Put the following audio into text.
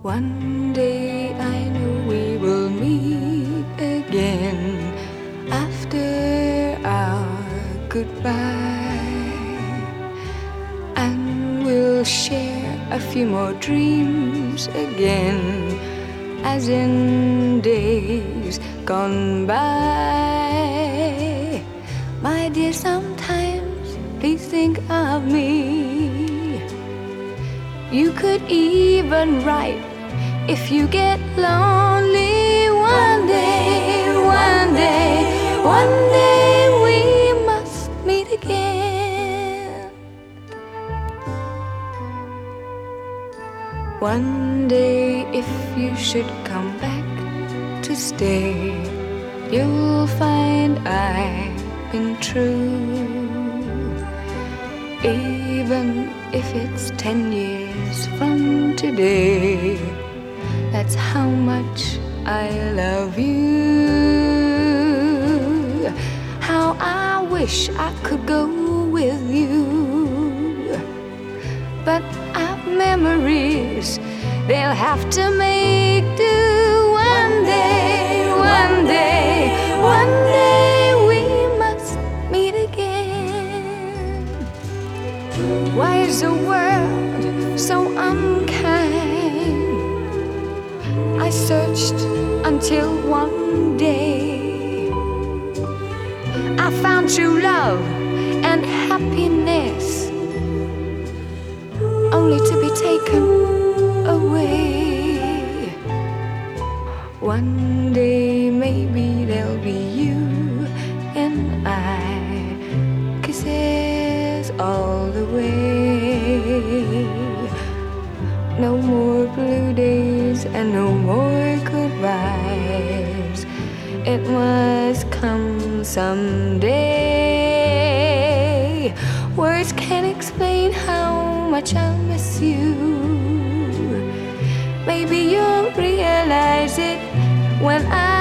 One day I know we will meet again after our goodbye, and we'll share a few more dreams again, as in days gone by. My dear, sometimes please think of me. You could even write if you get lonely. One day, one day, one day we must meet again. One day if you should come back to stay, you'll find I've been true. Even if it's 10 years from today, that's how much I love you. How I wish I could go with you, but our memories, they'll have to make do. One day, one day, one day we must meet again. Why is the world so unkind? I searched until one day I found true love and happiness, only to be taken away. One day maybe there'll be you and I, kisses all the way. No more blue days and no more goodbyes. It must come someday. Words can't explain how much I miss you. Maybe you'll realize it when I